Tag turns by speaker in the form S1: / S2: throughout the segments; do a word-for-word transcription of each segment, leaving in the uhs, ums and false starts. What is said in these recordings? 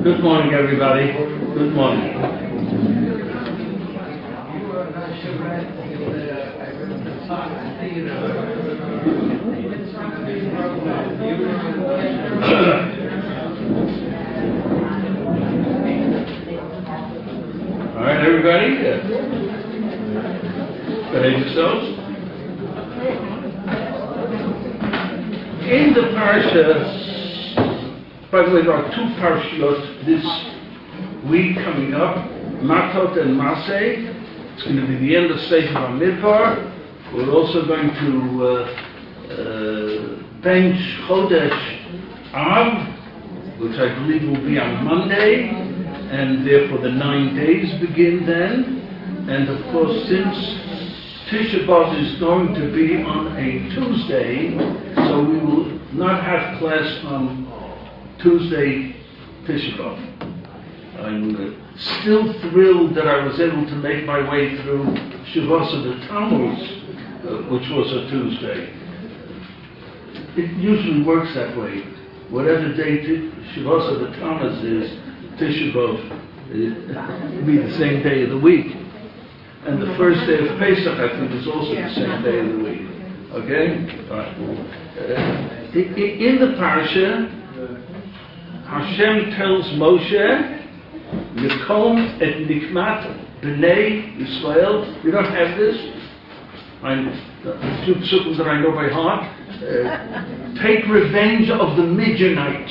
S1: Good morning, everybody. Good morning. All right, everybody. Behave yourselves. In the parsha, by the way, there are two parashiyot this week coming up, Matot and Maseh. It's going to be the end of Sefer HaMidbar. We're also going to uh, uh, bench Chodesh Av, which I believe will be on Monday, and therefore the nine days begin then. And of course, since Tisha B'Av is going to be on a Tuesday, so we will not have class on Tuesday, Tisha B'Av. I'm uh, still thrilled that I was able to make my way through Shavuos of the Tammuz, uh, which was a Tuesday. It usually works that way. Whatever day t- Shavuos of the Tammuz is, Tisha B'Av will be the same day of the week. And the first day of Pesach, I think, is also the same day of the week. Okay? All right. Uh, in the parsha, Hashem tells Moshe, Yekom et nikmat b'nei Yisrael. You don't have this? I'm the two psukim that I know by heart. Uh, take revenge of the Midianites.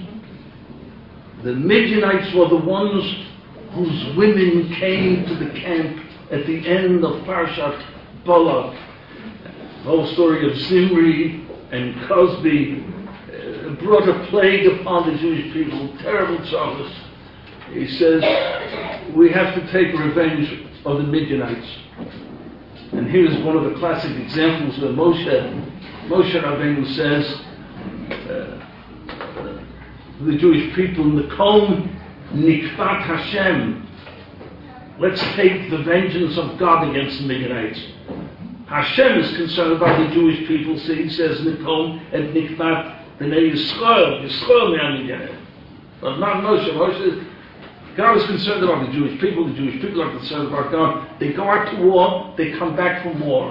S1: The Midianites were the ones whose women came to the camp at the end of Parshat Balak. The whole story of Zimri and Cosby uh, brought a plague upon the Jewish people, terrible troubles. He says, we have to take revenge of the Midianites. And here's one of the classic examples where Moshe, Moshe Rabbeinu says, uh, uh, the Jewish people, Nekom Nikvat Hashem, let's take the vengeance of God against the Midianites. Hashem is concerned about the Jewish people, so he says, Nekom et Nikvat b'nei Yisrael, Yisrael me'amidianim. But not Moshe. Moshe, God is concerned about the Jewish people, the Jewish people are concerned about God. They go out to war, they come back from war.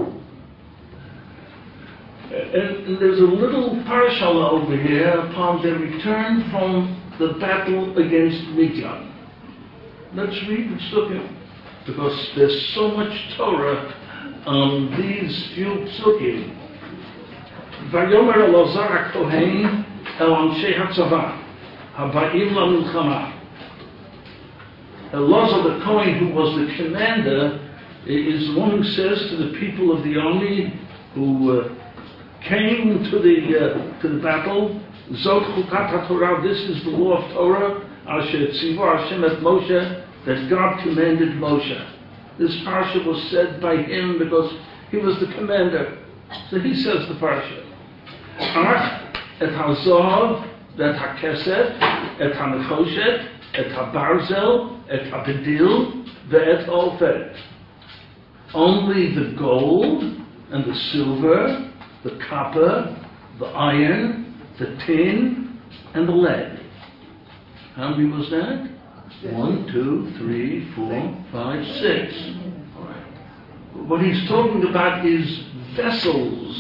S1: And, and there's a little parashala over here upon their return from the battle against Midian. Let's read the psukim, because there's so much Torah on these few psukim. Vayomer Elazar HaKohen el Anshei HaTzavah Haba'im LaMilchama. Elazar the Kohen, who was the commander, is the one who says to the people of the army who uh, came to the uh, to the battle, Zot Chukat HaTorah, this is the law of Torah, Asher Tzivah Hashem et Moshe, that God commanded Moshe. This parsha was said by him because he was the commander. So he says the parsha. Ach et hazav, et hakesef, et hanechoshet, et habarzel, et habedil, ve'et ofet. Only the gold and the silver, the copper, the iron, the tin, and the lead. How many was that? One, two, three, four, five, six. What he's talking about is vessels,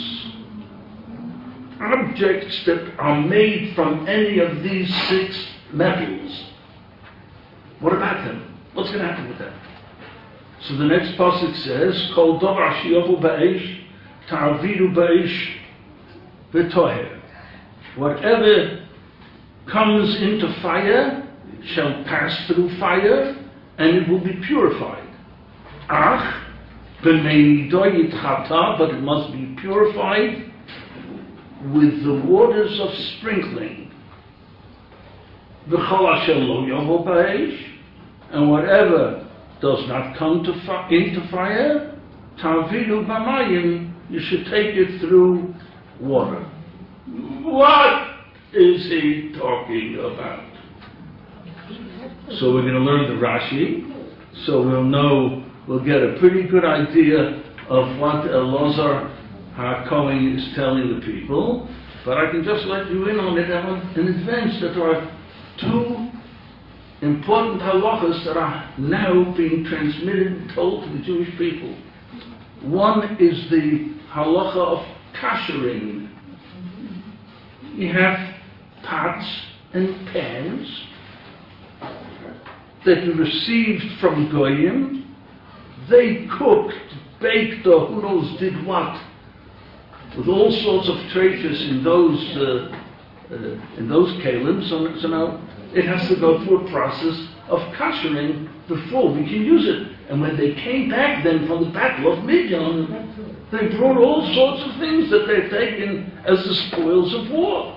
S1: objects that are made from any of these six metals. What about them? What's going to happen with them? So the next pasuk says, Kol davar sheyovu ba'esh, ta'avidu ba'esh v'toher. Whatever comes into fire shall pass through fire, and it will be purified. Ach, b'nei nidoy yitchata, but it must be purified with the waters of sprinkling. V'chol asher lo yovo ba'esh, and whatever does not come to fi- into fire, ta'avidu b'mayim, you should take it through water. What is he talking about? So we're going to learn the Rashi, so we'll know, we'll get a pretty good idea of what Elazar HaKohen is telling the people, but I can just let you in on it in advance that there are two important halachas that are now being transmitted and told to the Jewish people. One is the halacha of kashering. You have pots and pans that you received from goyim. They cooked, baked, or who knows did what, with all sorts of treasures in those uh, uh, in those kalim. So, so now it has to go through a process of kashering before we can use it. And when they came back then from the battle of Midian, they brought all sorts of things that they've taken as the spoils of war.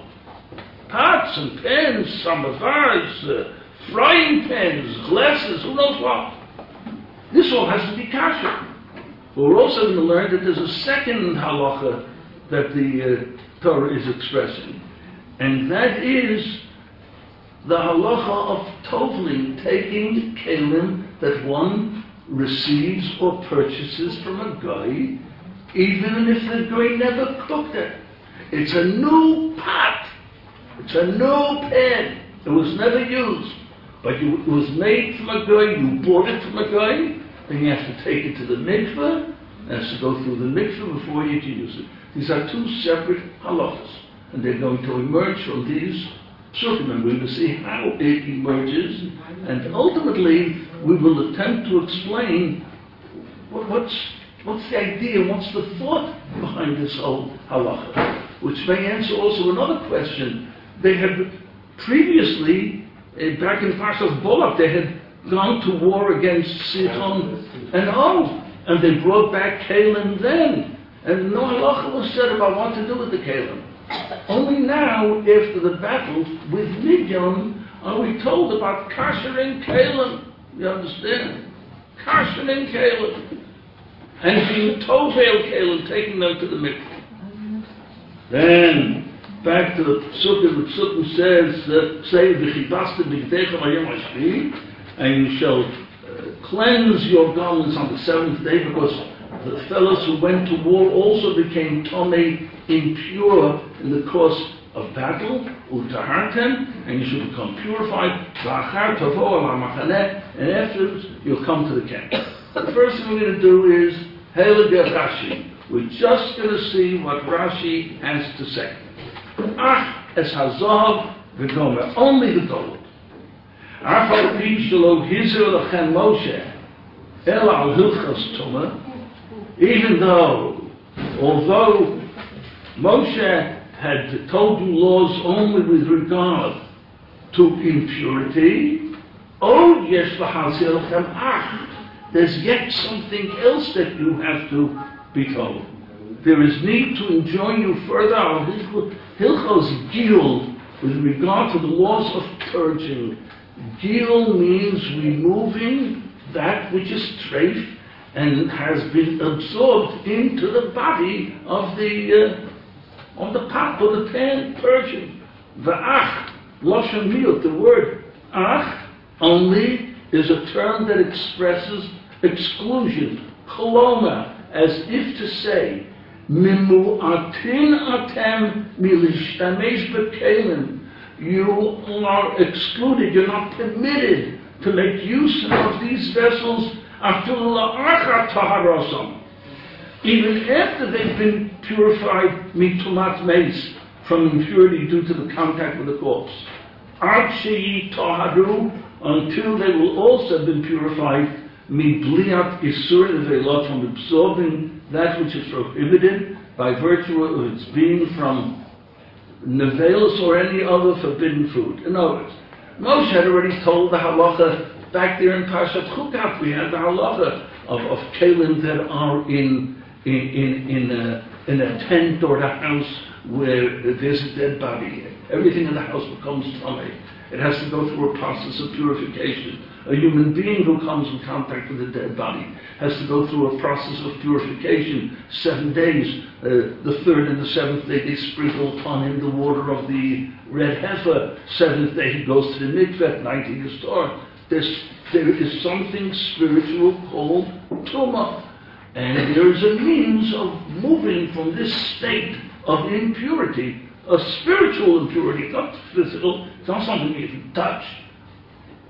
S1: Pots and pans, samovars, uh, frying pans, glasses, who knows what. This all has to be kosher. But we're also going to learn that there's a second halacha that the uh, Torah is expressing. And that is the halacha of tovling, taking kelim that one receives or purchases from a guy, even if the guy never cooked it. It's a new pot. It's a new pan. It was never used. But you, it was made from a guy, you bought it from a guy, then you have to take it to the mikveh, and it has to go through the mikveh before you can use it. These are two separate halachas, and they're going to emerge from these psukim, and we're going to see how it emerges, and ultimately we will attempt to explain what, what's, what's the idea, what's the thought behind this whole halacha, which may answer also another question. They had previously, uh, back in Parshas Bolak, they had gone to war against Sichon and Og, and they brought back Kalim then, and no halacha was said about what to do with the Kalim. Only now, after the battle with Midian, are we told about kashering Kalim. You understand? Kashering Kalim. And being tovel Kalim, taking them to the mikveh. Then, back to the Psukim, the Psukim says, uh, say, V'chibasta b'gdecha v'yom hashvi, and you shall uh, cleanse your garments on the seventh day, because the fellows who went to war also became tomei, impure in the course of battle, utahartem, and you should become purified, v'achar tavo al ha'machaneh, and afterwards you'll come to the camp. The first thing we're going to do is Heilige Rashi. We're just going to see what Rashi has to say. Ach es hazav v'gomer, only the gold. Afal pi shelo hizer lechem Moshe el al hilchos tumah, even though, although Moshe had told you laws only with regard to impurity, oh yes v'hazir lechem ach, there's yet something else that you have to be told. There is need to enjoin you further on Hilchos Gil with regard to the laws of purging. Gil means removing that which is treif and has been absorbed into the body of the uh, of the pot or the pan, purging. V'ach, lashon miut, the word ach only is a term that expresses exclusion, koloma, as if to say, Mimu atin atem milishtamesh bekelim. You are excluded, you're not permitted to make use of these vessels even after they've been purified mitumat meis, from impurity due to the contact with the corpse. Ad sheyi taharu, until they will also have been purified Mibliat isur nevelot, from absorbing that which is prohibited by virtue of its being from nevelos or any other forbidden food. In other words, Moshe had already told the halacha back there in Parshat Chukat. We had the halacha of, of kelim that are in in in in a, in a tent or a house where there's a dead body. Everything in the house becomes tummy. It has to go through a process of purification. A human being who comes in contact with a dead body has to go through a process of purification. Seven days, uh, the third and the seventh day, they sprinkle upon him the water of the red heifer. Seventh day, he goes to the mikveh, ninth he is torn. There's, there is something spiritual called tumah. And there is a means of moving from this state of impurity, a spiritual impurity, not physical, it's not something you can touch.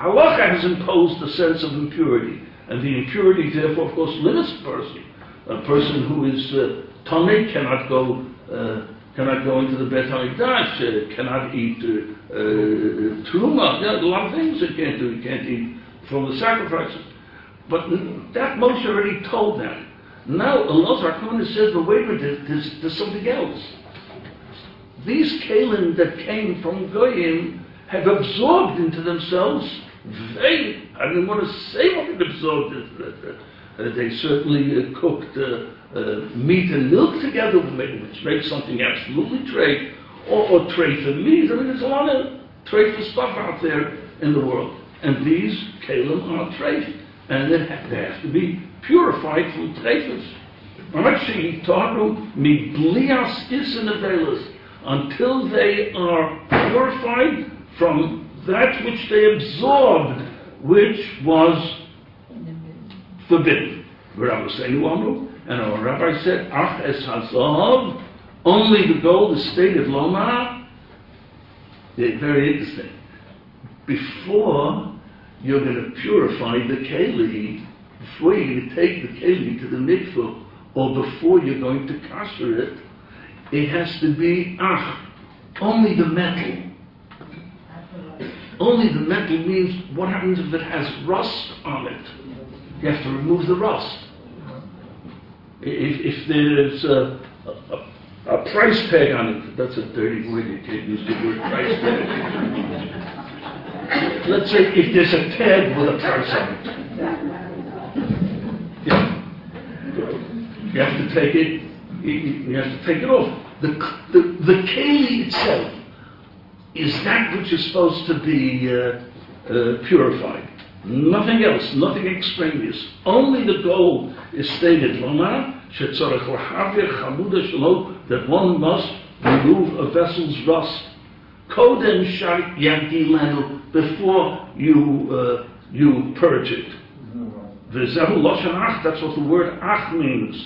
S1: Halacha has imposed a sense of impurity, and the impurity, therefore, of course, limits a person. A person who is uh, tummy cannot go uh, cannot go into the Beit HaMikdash, uh, cannot eat uh, uh, truma. Yeah, a lot of things they can't do. You can't eat from the sacrifices. But that Moshe already told them. Now, Elazar Cohen says, but wait a minute, there's, there's something else. These kalim that came from Goyim have absorbed into themselves very, I don't want to say what it absorbed into. Uh, they certainly uh, cooked uh, uh, meat and milk together, which makes something absolutely treif, or, or treifa meat. I mean, there's a lot of treifa stuff out there in the world. And these kalim are treif, and they have, they have to be purified from treifas. Until they are purified from that which they absorbed, which was forbidden. And our rabbi said, Ach es hazav, only the gold is stated loma. Very interesting. Before you're going to purify the keli, before you're going to take the keli to the mikveh, or before you're going to kasher it, it has to be ach, only the metal. Only the metal means what happens if it has rust on it. You have to remove the rust. If, if there's a, a, a price tag on it, that's a dirty word, you can't use the word price tag. Let's say if there's a tag with a price on it. Yeah. You have to take it, you have to take it off. The, the, the keli itself is that which is supposed to be uh, uh, purified. Nothing else, nothing extraneous. Only the gold is stated, that one must remove a vessel's rust. Before you uh, you purge it. That's what the word ach means.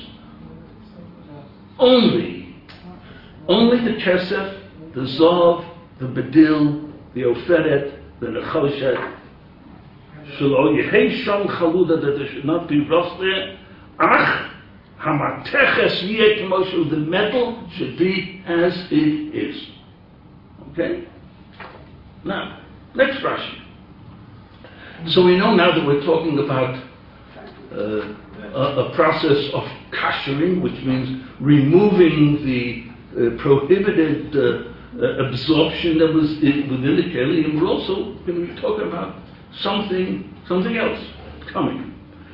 S1: Only, only the kesef, the zav, the bedil, the oferet, the nechoshet, shelo yehei sham chaluda, that there should not be rust there. Ach, hamateches yeh k'moshu, the metal should be as it is. Okay? Now, next Rashi. So we know now that we're talking about uh, a, a process of kashering, which means removing the uh, prohibited uh, uh, absorption that was in, within the keli, and we're also going to be talking about something, something else coming.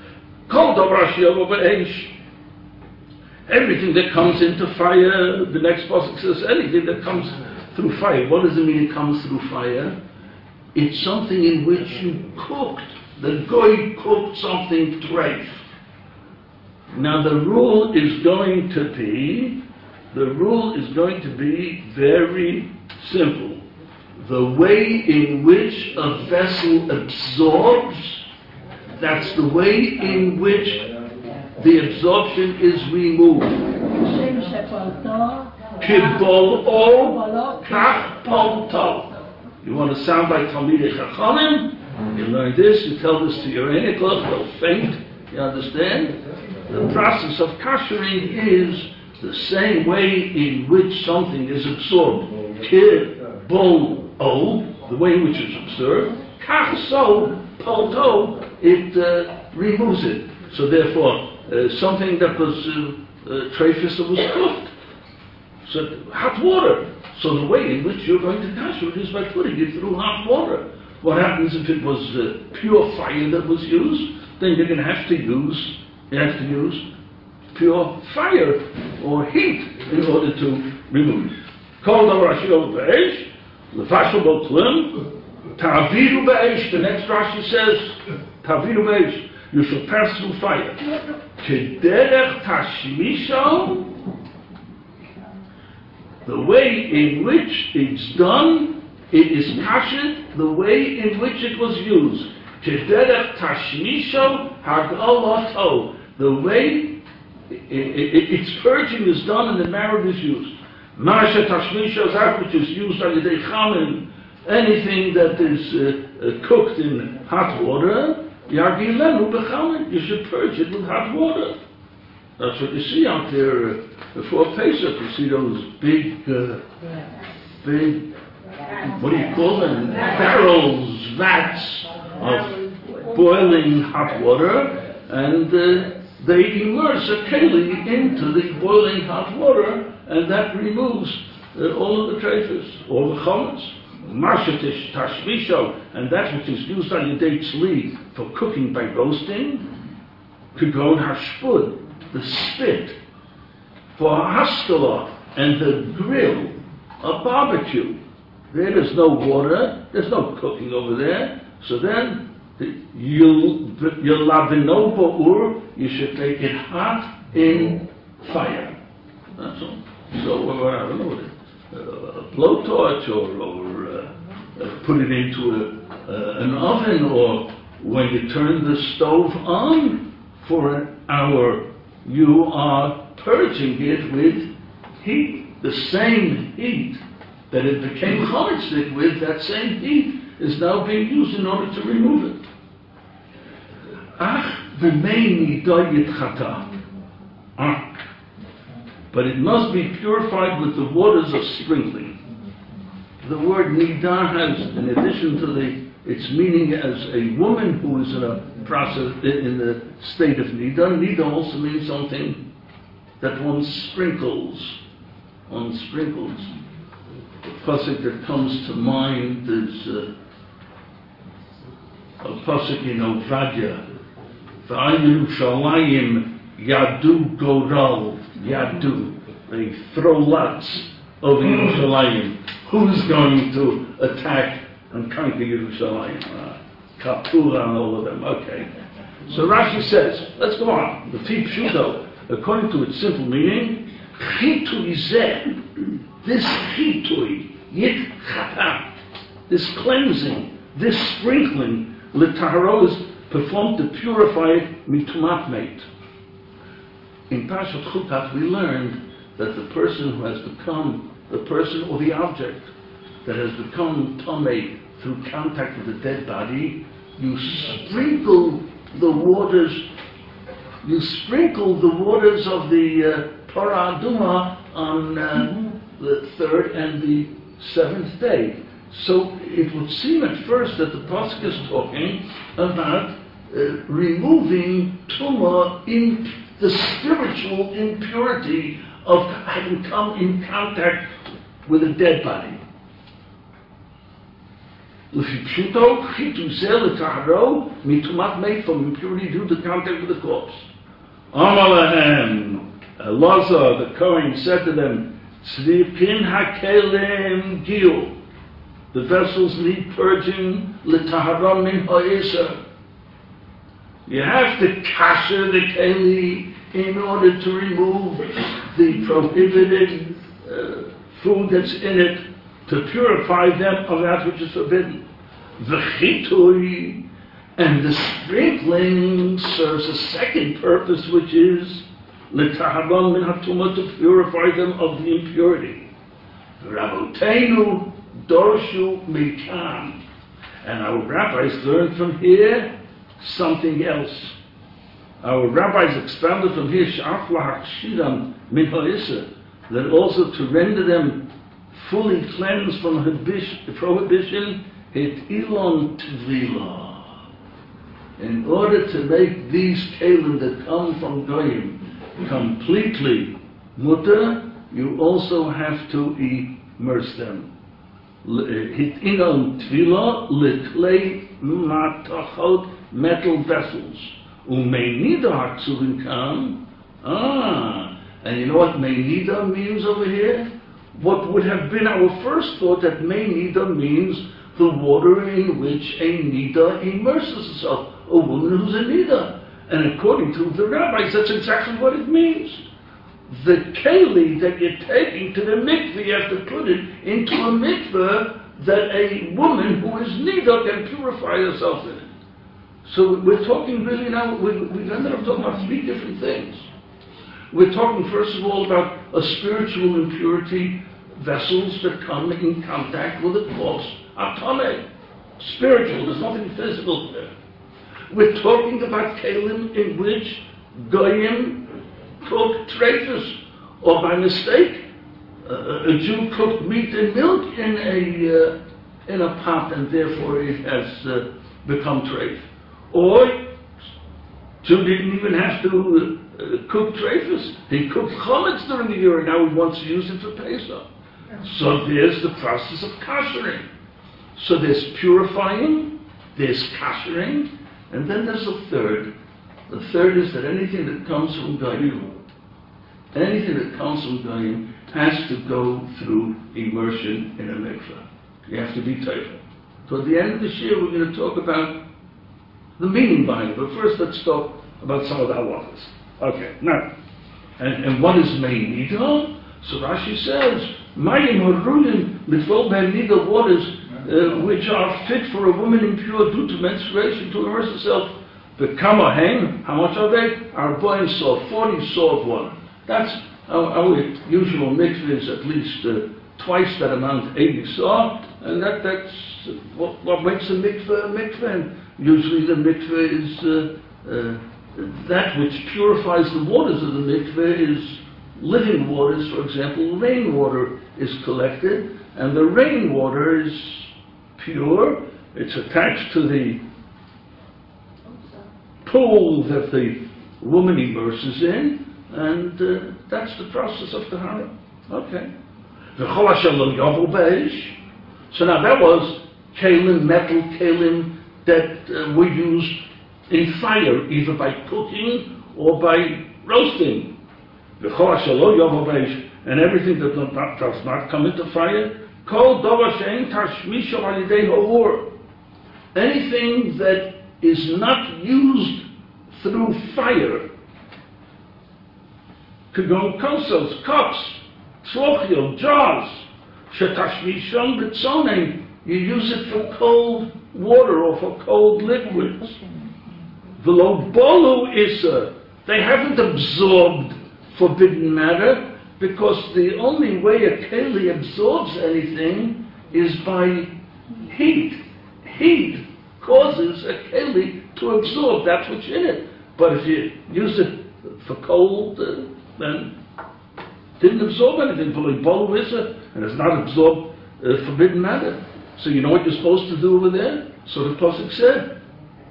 S1: Everything that comes into fire, the next pasuk says, anything that comes through fire. What does it mean it comes through fire? It's something in which you cooked. The goy cooked something treif. Now the rule is going to be, the rule is going to be very simple. The way in which a vessel absorbs, that's the way in which the absorption is removed. Kibol kach polto. You want to sound like Talmidei Chachamim? You learn this, you tell this to your eniklach, they'll faint. You understand? The process of kashering is the same way in which something is absorbed. Kibol o, the way in which it's absorbed. Kach so, polto, it uh, removes it. So therefore, uh, something that was uh, uh, treifus that was cooked. So hot water. So the way in which you're going to kasher it is by putting it through hot water. What happens if it was uh, pure fire that was used? Then you're going to have to use, you have to use pure fire or heat in order to remove it. Kol davar asher b'eish, lefashel bo klim, ta'aviru b'eish. The next Rashi says, ta'aviru b'eish. You shall pass through fire. Kederech tashmisho. The way in which it's done, it is kashed the way in which it was used. Kederech tashmisho hagalato. The way it, it, its purging is done and the marrow is used. Masha tashmisho, that which is used on the chamin anything that is uh, uh, cooked in hot water, Yargilenu Bechamin, you should purge it with hot water. That's what you see out there uh, before Pesach. You see those big, uh, big, what do you call them? Barrels, vats of boiling hot water, and uh, they immerse a keli into the boiling hot water, and that removes uh, all of the traces, all the chametz. Marshatish tashmisho, and that which is used on Yedei Tzli for cooking by roasting, Kagon hashpud, the spit, for haskalah and the grill, a barbecue. There is no water, there's no cooking over there, so then you'll you'll lavino ba'ur, you should take it hot in fire. That's all. So uh, I don't know what it is. Uh, a blowtorch, or, or uh, uh, put it into a, uh, an oven, or when you turn the stove on for an hour, you are purging it with heat. The same heat that it became chametzik with, that same heat is now being used in order to remove it. Ach v'mei nida yitchata. Ah. But it must be purified with the waters of sprinkling. The word nida has, in addition to the its meaning as a woman who is in a process, in the state of nida, nida also means something that one sprinkles. One sprinkles. The pasuk that comes to mind is uh, a pasuk in Ovadia. V'ayin Yerushalayim yadu goral. Yadu, they throw lots over Yerushalayim. Who's going to attack and conquer Yerushalayim? Uh, Kapura and all of them. Okay. So Rashi says, let's go on. The Fi Pshuto, according to its simple meaning, chitui zeh, this chitui, yit chata, this cleansing, this sprinkling, l'taharo is performed to purify it mitumat meit. In Parashat Chukat, we learned that the person who has become, the person or the object that has become tamei through contact with a dead body, you sprinkle the waters, you sprinkle the waters of the uh, Parah Aduma on uh, the third and the seventh day. So it would seem at first that the pasuk is talking about uh, removing tumah in the spiritual impurity of having come in contact with a dead body. From impurity due to contact with the corpse. Amalahem, Elazar the Kohen said to them, Tzripin hakelim gil. The vessels need purging l'tahara min ha'isa. You have to kasher the keli in order to remove the prohibited uh, food that's in it, to purify them of that which is forbidden. The chitui, and the sprinkling serves a second purpose, which is l'taharon min hatumah, to purify them of the impurity. Rabotenu dorshu mikan, and our rabbis learned from here something else. Our rabbis expounded from here sh'af lahachshiram min ha'isa, that also to render them fully cleansed from the prohibition, it ilon tvila. In order to make these kelim that come from goyim completely mutter, you also have to immerse them. Hit ilon tvila liklei matachot, metal vessels. Umeinida haksuvin kam. Ah, and you know what meinida means over here? What would have been our first thought, that meinida means the water in which a nida immerses herself, a woman who's a nida. And according to the rabbis, that's exactly what it means. The keli that you're taking to the mikveh, you have to put it into a mikveh that a woman who is nida can purify herself in it. So we're talking really now, we, we've ended up talking about three different things. We're talking first of all about a spiritual impurity, vessels that come in contact with a corpse, atome, spiritual. There's nothing physical there. We're talking about kelim in which goyim cook treifus, or by mistake, uh, a Jew cooked meat and milk in a uh, in a pot, and therefore it has uh, become treif. Or Jew didn't even have to uh, cook treifus; he cooked chametz during the year, and now he wants to use it for Pesach. So there's the process of kashering. So there's purifying, there's kashering, and then there's a third. The third is that anything that comes from goyim, anything that comes from goyim has to go through immersion in a mikveh. You have to be teifel. So at the end of this year, we're going to talk about the meaning behind it. But first, let's talk about some of the halachas. Okay, now, and, and what is mein nida? So Rashi says, mayim harulim mitvol behem nida, waters uh, which are fit for a woman impure due to menstruation to immerse herself. The kama hen, how much are they? Arbaim saw, forty saw of one. That's our, our usual mikveh is at least uh, twice that amount, eighty saw, and that that's what, what makes a mikveh a mikveh. And usually the mikveh is uh, uh, that which purifies the waters of the mikveh is living waters. For example, rainwater is collected, and the rainwater is pure. It's attached to the pool that the woman immerses in, and uh, that's the process of tahara. Okay. So now that was kalim, metal kalim that uh, were used in fire, either by cooking or by roasting. And everything that does not, does not come into fire, anything that is not used through fire, kagon kosos, cups, tzlochio, jars, shetashmishon b'tzonen, you use it for cold water or for cold liquids. V'lo bolu isa, they haven't absorbed forbidden matter, because the only way a keli absorbs anything is by heat. Heat causes a keli to absorb that which in it. But if you use it for cold, uh, then it didn't absorb anything. And it's not absorbed uh, forbidden matter. So you know what you're supposed to do over there? So the Pasuk said,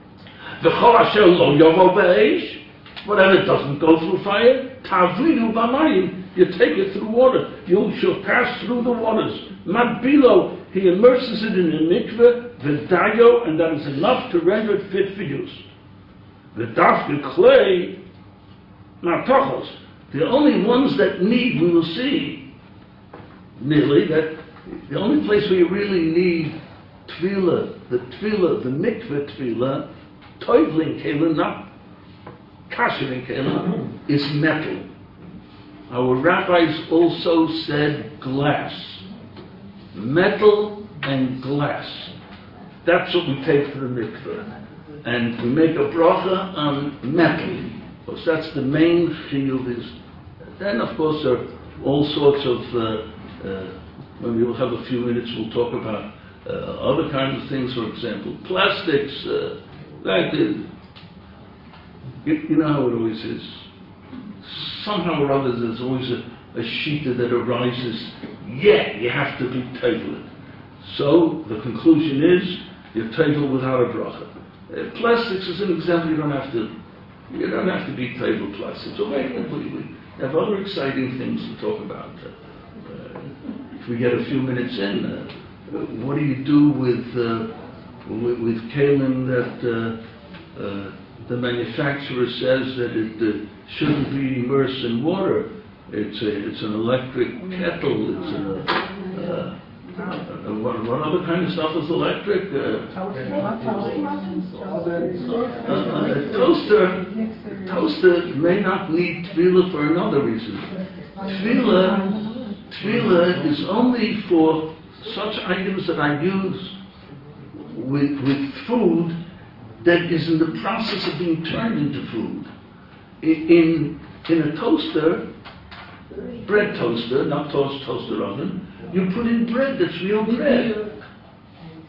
S1: whatever doesn't go through fire, tavridu b'mayim, you take it through water. You shall pass through the waters. Matbilo, he immerses it in a mikveh, v'dayo, and that is enough to render it fit for use. The dafke clay, matochos, the only ones that need, we will see, nearly, that the only place where you really need tefillah, the tefillah, the mikveh tefillah, toivling kelim, not kashering kelim, is metal. Our rabbis also said glass. Metal and glass. That's what we take for the mikveh. And we make a bracha on metal, because that's the main chiyuv. Is then, of course, there are all sorts of. Uh, uh, when we will have a few minutes, we'll talk about uh, other kinds of things. For example, plastics. Uh, like the, you, you know how it always is. Somehow or other, there's always a, a shita that arises. Yeah, you have to be tevel. So the conclusion is you're tevel without a bracha. Uh, plastics is an example. You don't have to. You don't have to be tevel plastics. So wait, we, we have other exciting things to talk about. Uh, uh, if we get a few minutes in, uh, what do you do with uh, with, with kalim that uh, uh, the manufacturer says that it uh, shouldn't be immersed in water? It's a, it's an electric kettle. It's a uh, uh, what, what other kind of stuff is electric? Uh, uh, a toaster, toaster may not need tefillah for another reason. Tefillah, tefillah is only for such items that I use with with food that is in the process of being turned into food. In in a toaster, bread toaster, not toast toaster oven, you put in bread that's real bread.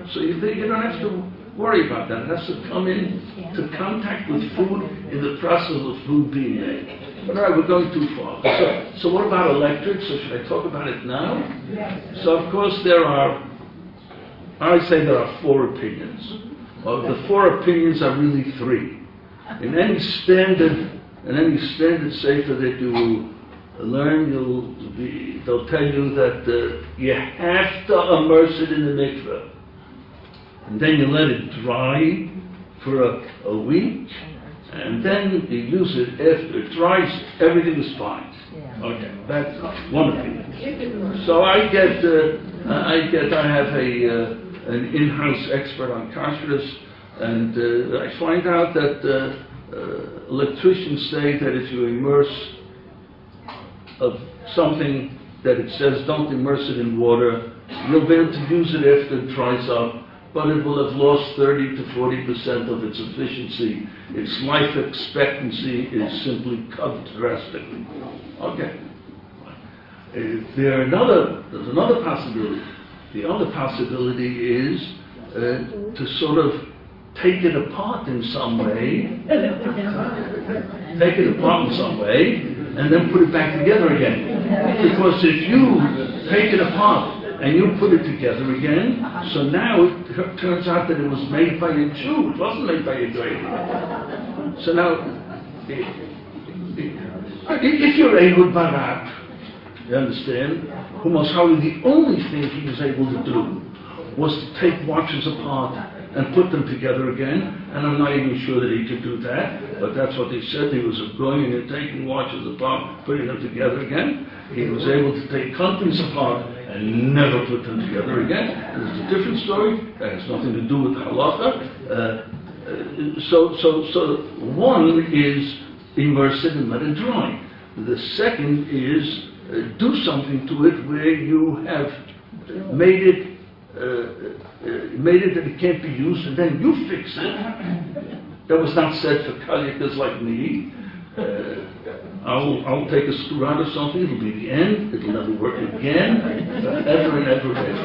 S1: So you, you don't have to worry about that. It has to come in to contact with food in the process of food being made. But all right, we're going too far. So, so what about electric? So should I talk about it now? So of course there are, I say there are four opinions. Well, the four opinions are really three. In any standard, in any standard sefer that you will learn, you'll be, they'll tell you that uh, you have to immerse it in the mikveh. And then you let it dry for a, a week, and then you use it after it dries, everything is fine. Okay, that's one opinion. So I get, uh, I get, I have a, uh, an in-house expert on kashrus, and uh, I find out that uh, uh, electricians say that if you immerse of something that it says don't immerse it in water, you'll be able to use it after it dries up, but it will have lost thirty to forty percent of its efficiency. Its life expectancy is simply cut drastically. Okay. Uh, there are another, there's another possibility. The other possibility is uh, to sort of take it apart in some way, take it apart in some way, and then put it back together again. Because if you take it apart and you put it together again, so now it t- turns out that it was made by a Jew, it wasn't made by a Goy. So now, if you're Ehud Barak, you understand, who most probably the only thing he was able to do was to take watches apart and put them together again, and I'm not even sure that he could do that, but that's what they said. He was going and taking watches apart, putting them together again. He was able to take countries apart and never put them together again. And it's a different story. That has nothing to do with halacha. Uh, uh, so, so, so one is immerse it and let it dry. The second is uh, do something to it where you have made it Uh, uh, made it that it can't be used, and then you fix it. That was not said for kalyakas like me. Uh, I'll, I'll take a screw out of something, it'll be the end, it'll never work again, ever and ever and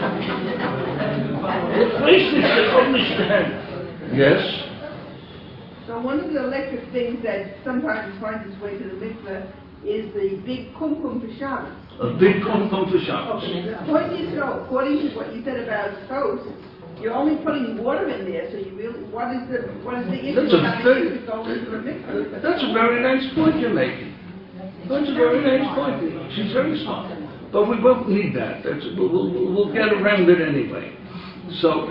S1: ever. Yes?
S2: So one of the electric things that sometimes finds its way to the mikveh is the big kumkum for Shabbos.
S1: A big kumkum for Shabbos.
S2: Okay. According to Yisrael, according to what you said about toast, you're only putting water in there, so you really, what is the, what is the issue
S1: That's a
S2: about
S1: very,
S2: to go into the mikveh?
S1: That's a very nice point you're making. That's a very nice point. She's very smart. But we won't need that. That's, we'll, we'll, we'll get around it anyway. So,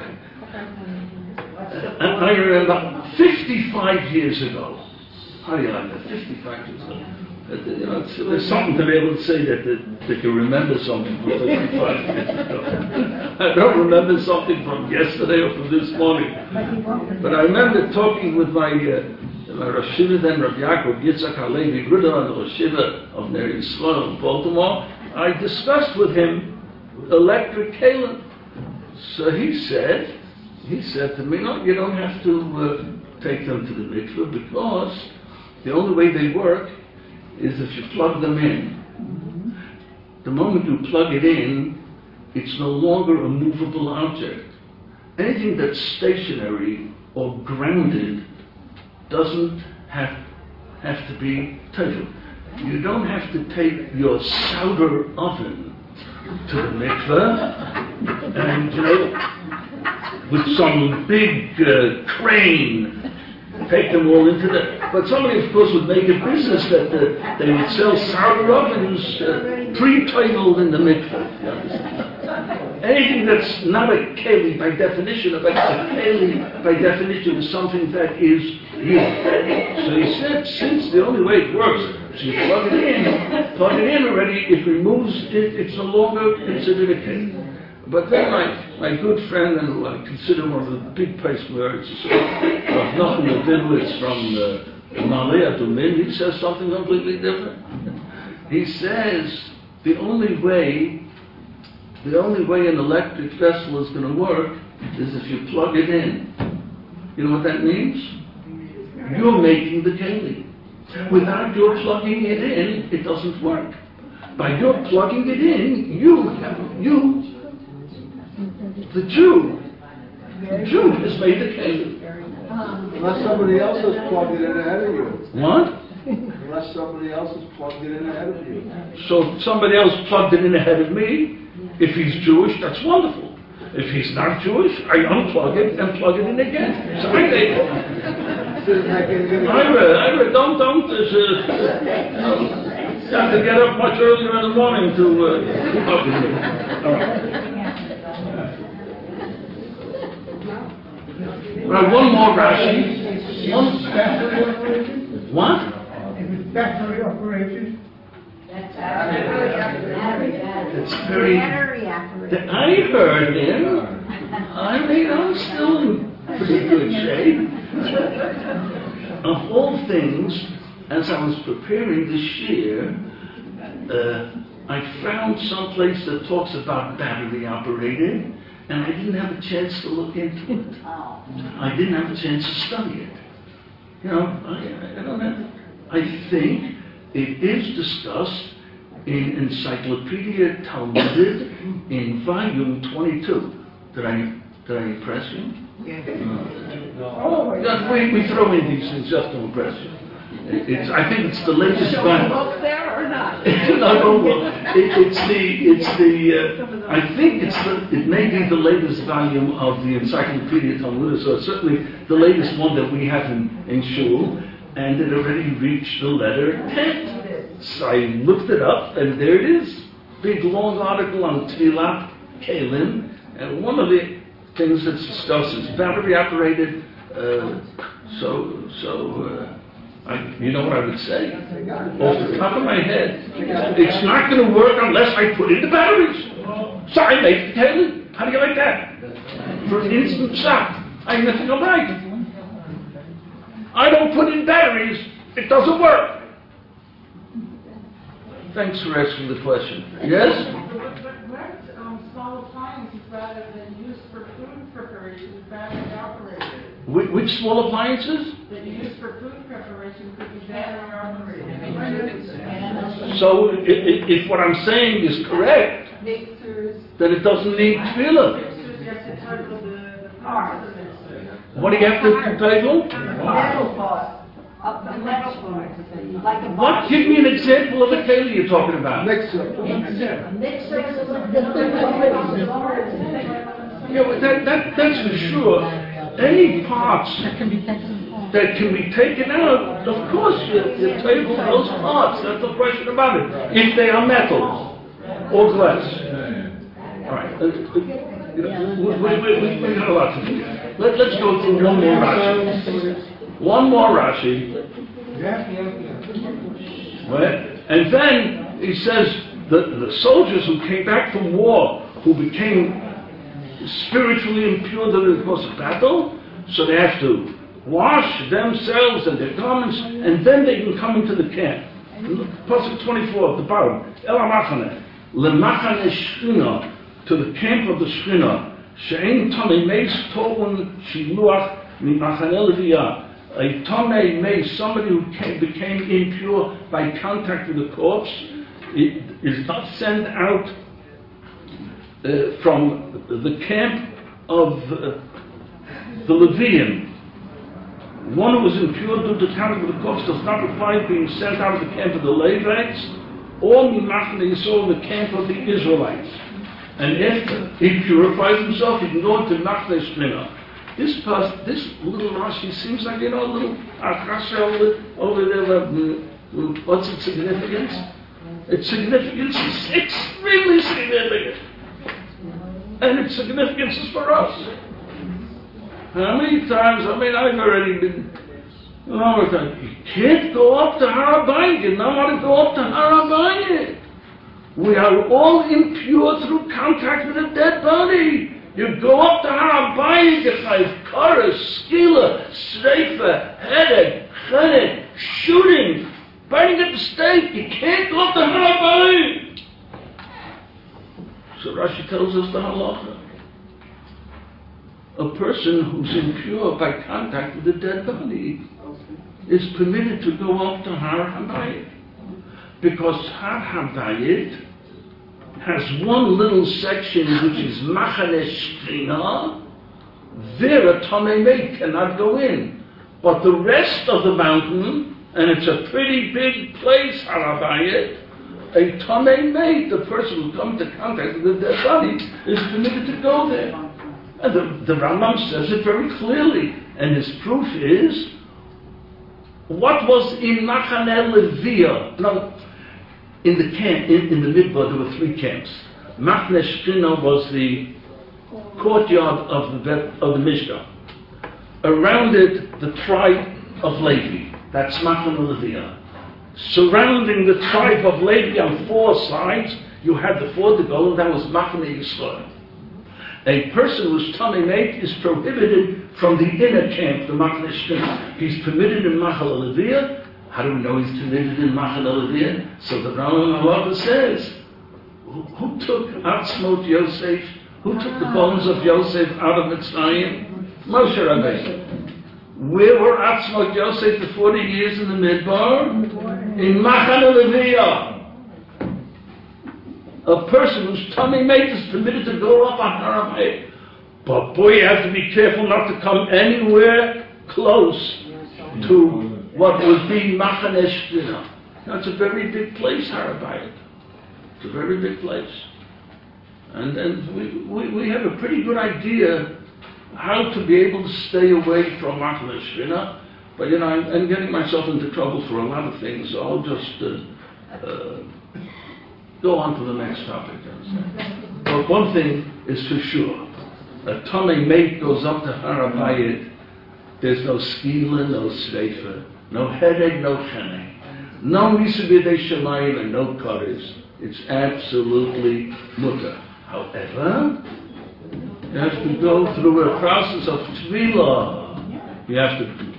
S1: and I remember fifty-five years ago, how do you like that? fifty-five years ago. Uh, you know, it's, there's something to be able to say that, that, that you remember something from fifty-five years ago. I don't remember something from yesterday or from this morning. But I remember talking with my uh, my Rosh Yeshiva then, Rabbi Yaakov Yitzhak Halevi Gruder, the Rosh Yeshiva of Ner Yisrael in Baltimore. I discussed with him electric kalim. So he said, he said to me, no, you don't have to uh, take them to the mikveh because the only way they work is if you plug them in. The moment you plug it in, it's no longer a movable object. Anything that's stationary or grounded doesn't have, have to be taken. You don't have to take your solder oven to the mikveh and, you know, with some big uh, crane, take them all into the... But somebody, of course, would make a business that uh, they would sell solder ovens uh, pre-titled in the mikveh. Anything that's not a keli by definition, a keli by definition is something that is used. So he said, since the only way it works, so you plug it in, plug it in already, it removes it, it's no longer considered a keli. But then my, my good friend, and who I consider one of the big pacemakers, Rav Nachum Levinowitz from uh, Malaya Dumin, he says something completely different. He says the only way, the only way an electric vessel is going to work is if you plug it in. You know what that means? You're making the keli. Without your plugging it in, it doesn't work. By your plugging it in, you, you, the Jew, Judas made the kelim.
S3: Unless somebody else has plugged it in ahead of you.
S1: What?
S3: Unless somebody else has plugged it in ahead of you.
S1: So somebody else plugged it in ahead of me. If he's Jewish, that's wonderful. If he's not Jewish, I unplug it and plug it in again. So I make it. Ira, Ira, don't, don't, uh, you have to get up much earlier in the morning to uh, keep up with me. All right. Right, one more Rashi. One. What?
S4: If it's factory operation.
S5: That's battery.
S1: It's very. I heard him. I mean, I'm still in pretty good shape. Of all things, as I was preparing this year, uh, I found some place that talks about battery operated, and I didn't have a chance to look into it. I didn't have a chance to study it. You know, I, I don't know. I think it is discussed in Encyclopedia Talmudic in volume twenty-two. Did I did I impress you?
S2: Yes.
S1: No. Oh, we, we throw in these things just to impress you. It, it's, I think it's the latest
S2: Show a
S1: volume.
S2: book there or not?
S1: no, no, well, it, it's the, it's the, uh, I think it's the, it may be the latest volume of the Encyclopedia Talmudic, so it's certainly the latest one that we have in, in Shul, and it already reached the letter ten. So I looked it up, and there it is. Big, long article on Tfilat Kelim, and one of the things that's discussed is battery operated, uh, so, so, uh, I, you know what I would say? Off the top of my head, it's not going to work unless I put in the batteries. So I make the kelim. How do you like that? For an instant shot. I have nothing to write. I don't put in batteries. It doesn't work. Thanks for asking the question. Yes?
S6: But what um, small appliances rather than used for food preparation is battery operated?
S1: Which, which small appliances?
S6: That you use for food preparation could be battery operated.
S1: So if, if, if what I'm saying is correct,
S6: Mixers.
S1: then it doesn't need tefillah.
S6: Mixers, you have to toggle the, the power of the mixer.
S1: What do you have to table?
S5: Metal part. Up the metal part. Like a
S1: What? Give me an example of a keli you're talking about.
S3: Mixer.
S5: mixer. Mixer.
S1: Yeah, but that, that, that's for sure. Any parts that can be taken out, of course you, you table those parts. That's no question about it. If they are metals or glass. All right. Uh, uh, you know, we, we, we, we got a lot to do. Let, let's go through one more Rashi. One more Rashi. Right? And then he says the, the soldiers who came back from war, who became spiritually impure during the course of battle, so they have to wash themselves and their garments, and then they can come into the camp. Pasuk twenty-four at the bottom. El Machane, LeMachane Shchina, to the camp of the Shchina. She'ein Tomei Meis To'un Shiluach Mimachane Leviyah. A Tomei Meis, somebody who came, became impure by contact with the corpse, it is not sent out Uh, from the camp of uh, the Levian. One who was impure due to contact with the corpse does not require being sent out of the camp of the Levites or Mimachne Yisrael, the camp of the Israelites. And if he purifies himself, he can go into Machne Shchina. This past, this little Rashi seems like, you know, a little akasha over, over there. Uh, what's its significance? Its significance is extremely significant. And its significance is for us. How many times, I mean, I've already been, you know, you can't go up to Har HaBayit. You don't want to go up to Har HaBayit. We are all impure through contact with a dead body. You go up to Har HaBayit, you have chorus, skila, streifa, headache, chenek, shooting, burning at the stake. You can't go up to Har HaBayit. So Rashi tells us the halacha. A person who's impure by contact with a dead body is permitted to go up to Har HaBayit. Because Har HaBayit has one little section which is Machane Shchina, there a Tomei Mate cannot go in. But the rest of the mountain, and it's a pretty big place, Har HaBayit, a Tomei Mate, the person who comes into contact with their body, is permitted to go there. And the, the Rambam says it very clearly, and his proof is, what was in Machaneh Leviah? No, in the camp, in, in the Midbar, there were three camps. Machneh Shchina was the courtyard of the, Bet- of the Mishkan. Around it, the tribe of Levi. That's Machaneh Leviah. Surrounding the tribe of Levi on four sides, you had the four to go, and that was Machaneh Yisrael. A person who's Tomei Mate is prohibited from the inner camp, the Machaneh Shchina. He's permitted in Machaneh Leviah. How do we know he's permitted in Machaneh Leviah? So the Rambam Halacha says, who, who took Atzmot Yosef? Who took the bones of Yosef out of Mitzrayim? Moshe Rabbeinu. Where were Atzmot Yosef the forty years in the Midbar? In Machaneh Leviah. A person whose Tomei Mate is permitted to go up on Har HaBayit. But boy, you have to be careful not to come anywhere close to what would be Machaneh Shchina. Now, it's a very big place, Har HaBayit. It's a very big place. And, and we, we, we have a pretty good idea how to be able to stay away from Machaneh Shchina. But, you know, I'm, I'm getting myself into trouble for a lot of things, so I'll just uh, uh, go on to the next topic. But one thing is for sure. A Tomei Mate goes up to Har HaBayit, there's no skila, no sreifa, no headache, no chene, no misa b'yedei shamayim, and no kares. It's absolutely mutter. However, you have to go through a process of tefillah. You have to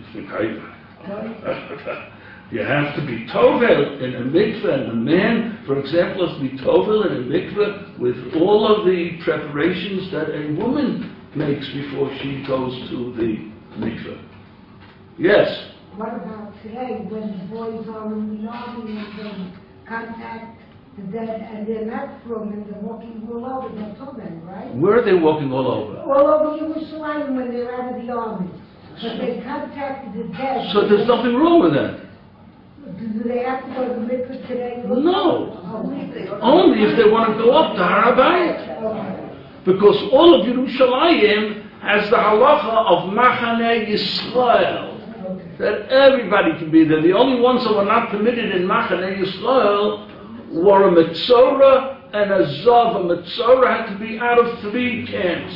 S1: you have to be tovel in a mikveh, and a man, for example, has to be tovel in a mikveh with all of the preparations that a woman makes before she goes to the mikveh. Yes?
S7: What about today when the boys are in the army and they contact the dead and they're not from and they're walking all over, that's all then, right?
S1: Where are they walking all over?
S7: All over Yerushalayim when they're out of the army. But they contacted the dead.
S1: So there's nothing wrong with that.
S7: Do they have to go to the mikveh today?
S1: No.
S7: Oh.
S1: Only if they want to go up to Har HaBayit.
S7: Okay.
S1: Because all of Yerushalayim has the halacha of Machaneh Yisrael. That everybody can be there. The only ones that were not permitted in Machaneh Yisrael were a Metzorah and a Zav. A Metzorah had to be out of three camps.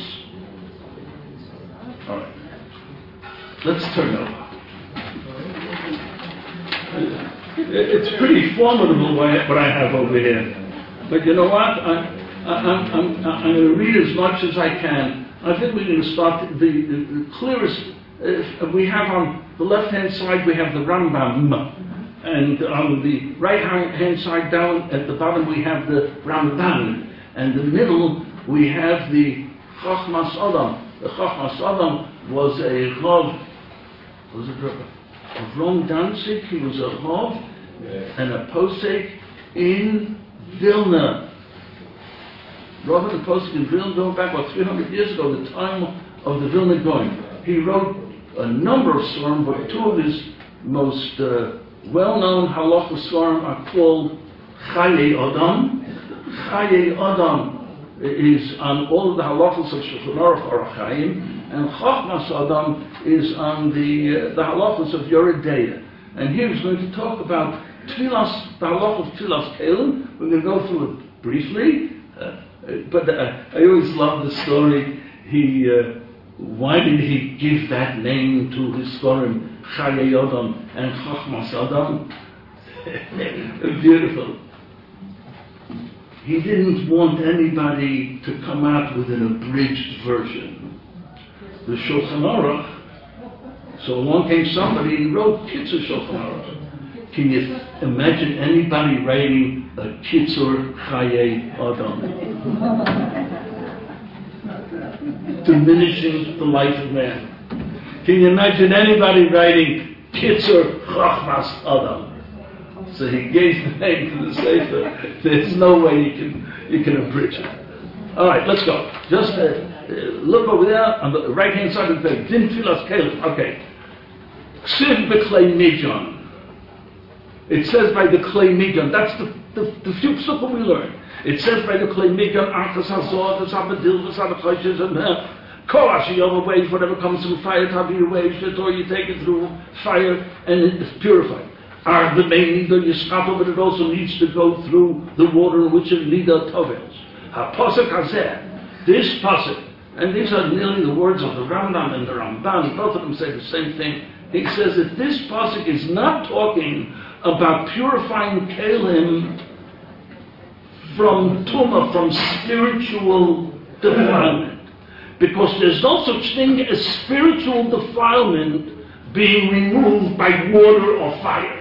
S1: All right. Let's turn over. It's pretty formidable what I have over here. But you know what? I, I, I'm, I'm, I'm going to read as much as I can. I think we're going to start the, the, the clearest. Uh, we have on the left-hand side, we have the Rambam. And on the right-hand side down at the bottom, we have the Ramban. And in the middle, we have the Chachmas Adam. The Chachmas Adam was a Rav. Was it Rav? Ron Danzig? He was a Rav and a Posek in Vilna. Rav and a Posek in Vilna, going back about three hundred years ago, the time of the Vilna Gaon. He wrote a number of Svarim, but two of his most uh, well-known halacha Svarim are called Chaye Adam. Chaye Adam is on all of the halachas of Shulchan Aruch Orach Chaim, and Chachmas Adam is on the uh, the halachas of Yoreh Deah. And here he's going to talk about Tfilas, the halach of Tfilas Kelim. We're going to go through it briefly, uh, but uh, I always love the story. He, uh, why did he give that name to his Svarim, Chaye Adam and Chachmas Adam? Beautiful. He didn't want anybody to come out with an abridged version. The Shulchan Aruch, so along came somebody and wrote Kitzur Shulchan Aruch. Can you imagine anybody writing a Kitzur Chaye Adam? Diminishing the life of man. Can you imagine anybody writing Kitzur Chachmas Adam? So he gave the name to the Sefer. There's no way you can you can abridge it. All right, let's go. Just uh, Uh, look over there on the right hand side of the page. Din Tfilas Kelim. Okay. Ksiv b'klei midyan. It says by the clay midyan. That's the the, the few psukim we learn. It says by the clay midyan, Archas Hazor, the Sabbatil, the Sabbachoshes, and Kol Asher Yova waves, whatever comes through fire, Tavir waves it, or you take it through fire and it's purified. Are the main Nida Yischato, but it also needs to go through the water in which it Nida Tovels. HaPosek Hazeh, this Posek, and these are nearly the words of the Rambam and the Ramban, both of them say the same thing. He says that this Posek is not talking about purifying Kalim from Tumah, from spiritual defilement. Because there's no such thing as spiritual defilement being removed by water or fire.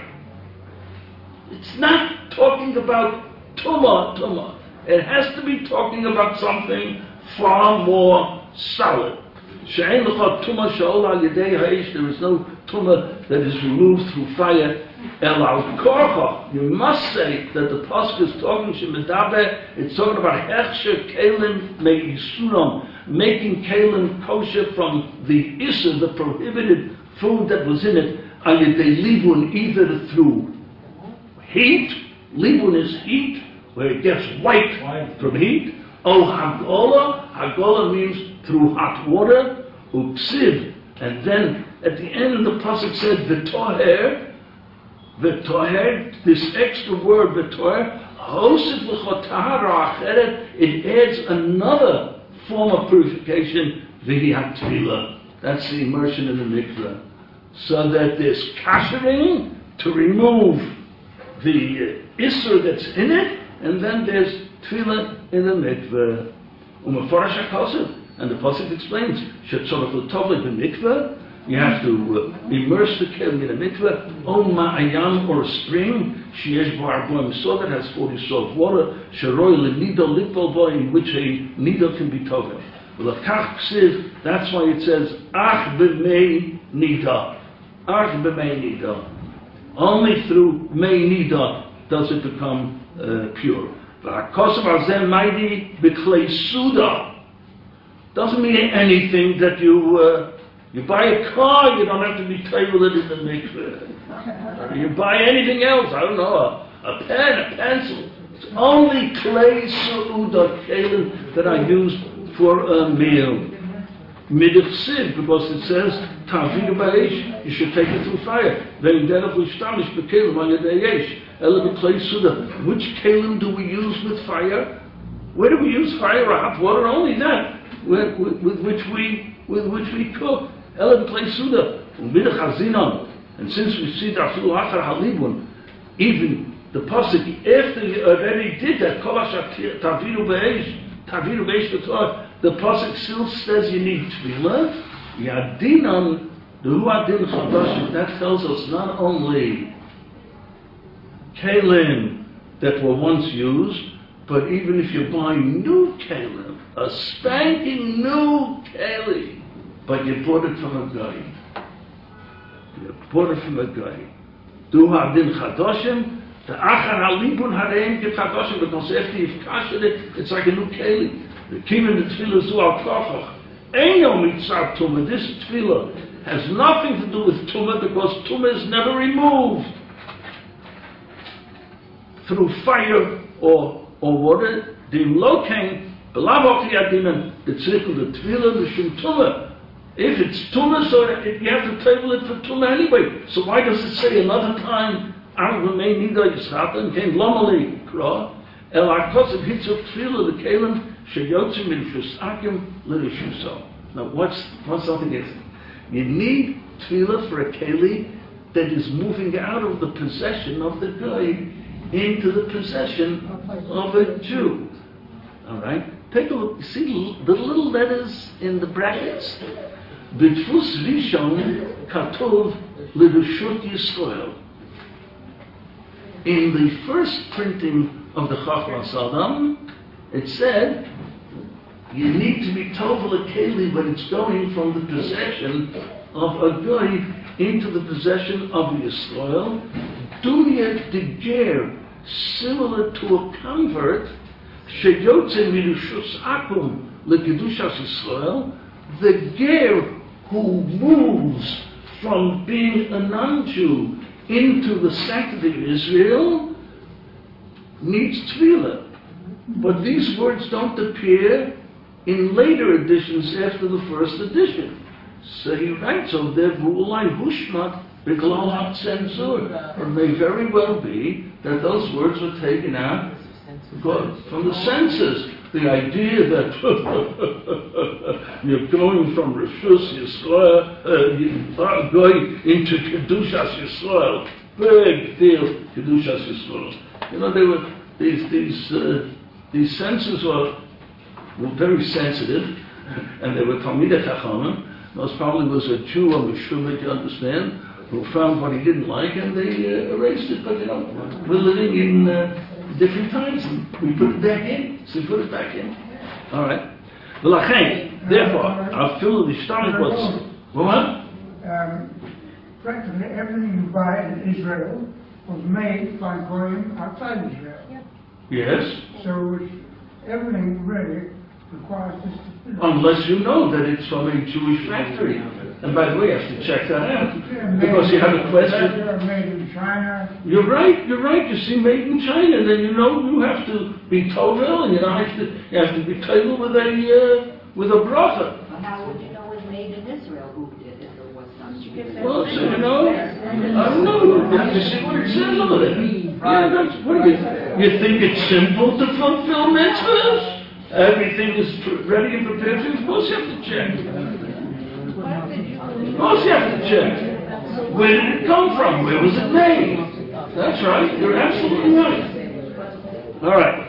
S1: It's not talking about Tumah, Tumah. It has to be talking about something far more solid. She'ein l'cha Tumah she'ol al yedei ha'esh, there is no Tumah that is removed through fire. El al korcha, you must say that the pasuk is talking shemedaber, it's talking about hechsher kelim me'isuram, making kelim kosher from the isur, the prohibited food that was in it, al yedei libun, either through heat, libun is heat, where it gets white from heat, or hagola, hagola means through hot water, uksiv, and then at the end of the pasuk said v'toher, v'toher, this extra word v'toher, hosef l'cho tahara acheret, it adds another form of purification, v'hi hatvila. That's the immersion in the mikveh. So that there's kashering to remove the uh, isur that's in it, and then there's tefillah in the mikveh. Umeforash HaKosef, and the pasuk explains, shetzorach l'tovle b'mikveh, you have to uh, immerse the kelim in a mikveh, o ma'ayam, or a spring, sheyesh bo arboim so that has forty salt water, sheroi l'nido lipol bo, in which a nido can be tovel. L'kach ksiv, that's why it says, ach b'mei nida. Ach b'mei nida. Only through mei nida does it become uh, pure. V'hakosav hazeh maidi b'klei suda. Doesn't mean anything that you uh, you buy a car, you don't have to be tailored in the mikveh. You buy anything else, I don't know, a, a pen, a pencil. It's only clay suda kelim that I use for a meal. Midachsiv, because it says tavidu ba'esh, you should take it through fire. Then derech l'shtamish b'kelim on yedei yesh. Ela b'klei suda. Which kelim do we use with fire? Where do we use fire or hot water? Only that with, with, with which we with which we cook. Ela b'klei suda. U'midach hazinon. And since we see that through achar halibun, even the pasuk after you already did that, kol asher tavidu ba'esh, tavidu ba'esh v'torah, the pasuk still says you need tefillah. Yadinan, the huadin chadashim, that tells us not only kelim that were once used, but even if you buy new kelim, a spanking new kelim, but you bought it from a guy. You bought it from a guy. Du huadin chadashim, the achar halibun hareim get chadashim, because after you've kashed it, it's like a new kelim. The kivin the tefillah zu al kochach. Eino mitzat tumah. This tefillah has nothing to do with tumah because tumah is never removed through fire or or water. Dim lo kain b'lav ochi adinan the tzrikel the tefillah the shum tumah. If it's tumah, so it, you have to table it for tumah anyway. So why does it say another time? Ar v'mei nida yischat and came lomali kra el akosav hitzuk tefillah the kelim. Now, what's, what's something else? You need tefillah for a keli that is moving out of the possession of the guy into the possession of a Jew. All right? Take a look. See the little letters in the brackets. B'tfus rishon katov l'reshut Yisrael. In the first printing of the Chachmas Adam, it said, you need to be tovel a keli when it's going from the possession of a guy into the possession of Yisrael. Dunya deger, similar to a convert, sheyotze mirushus akum L'Kedushas Yisrael, the ger who moves from being a non-Jew into the sanctity of Israel needs tefillah. But these words don't appear in later editions after the first edition. So he writes over there, V'ulai hushmat b'glal ha'tzenzur. It may very well be that those words were taken out from the censors. The idea that you're going from Rishus Yisrael, uh, going into Kedushas Yisrael, big deal, Kedushas Yisrael. You know, they were these these uh, these censors were, were very sensitive, and they were Talmidei Chachamim. Most probably was a Jew or Meshuvah, you understand, who found what he didn't like, and they uh, erased it. But you know, we're living in uh, different times, and we put it back in. So we put it back in. All right. V'lachein, therefore, our fill the starting was what?
S4: Um, practically everything you buy in Israel was made by Goyim outside Israel.
S1: Yes.
S4: So it's, everything really requires this.
S1: Unless you know that it's from a Jewish factory. And by the way, you have to check that out. Because you have a question.
S4: They're made in China.
S1: You're right, you're right. You see made in China, then you know you have to be tovel, and you don't have to you have to be tovel with a uh, with a bracha.
S5: Well, how would you know it was made in Israel? Who did it or was done?
S1: Well, so you know, I don't know. You have to see what it says over there. Yeah, that's what do you you think it's simple to fulfill mitzvahs? Everything is pr- ready and prepared for you. Of course you have to check. Of course you have to check. Where did it come from? Where was it made? That's right. You're absolutely right. All right.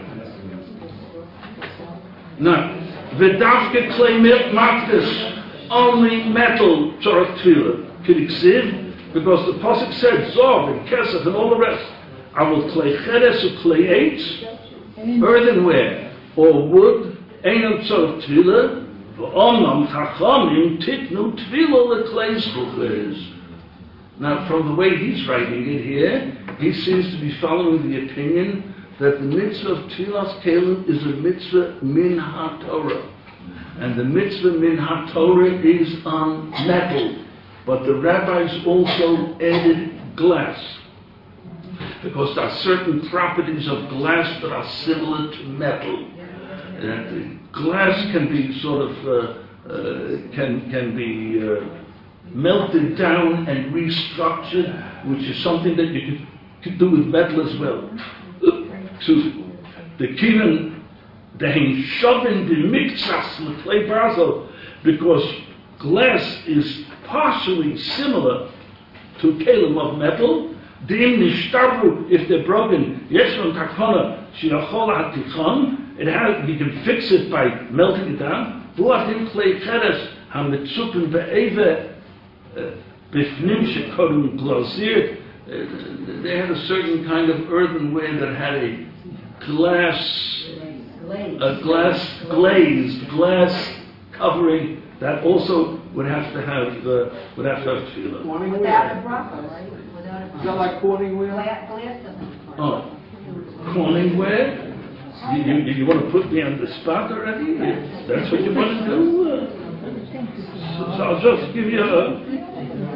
S1: Now, v'dafke klei matkas, only metal tzorach tefillah. K'diksiv, because the pasuk said zov and kesef and all the rest. I will klei cheres or klei eitz, earthenware or wood, ain't tzorach tefillah. V'omnam chachamim titnu tefillah leklei zchuches. Now, from the way he's writing it here, he seems to be following the opinion that the mitzvah of Tfilas Kelim is a mitzvah min ha-Torah. And the mitzvah min ha-Torah is on metal. But the rabbis also added glass. Because there are certain properties of glass that are similar to metal. And glass can be sort of, uh, uh, can, can be uh, melted down and restructured, which is something that you could, could do with metal as well. So the kiven they shoving the mixas with clay basel, because glass is partially similar to kelim of metal. Dim nishtabru, if they're broken, yes from takfana shiachol hatichon, it has you can fix it by melting it down. Vuachim clay cheres hamitzupen be'eve bifnim shekodum glazir. They had a certain kind of earthenware that had a glass, a glass glazed glass covering that also would have to have uh, would have to have tefillah.
S5: Without a bracha, right? Without a bracha.
S3: Is that like Corningware?
S5: Glass, glass doesn't.
S1: Oh, Corningware? You, you, you want to put me on the spot already? That's what you want to do? Uh, so, so I'll just give you a.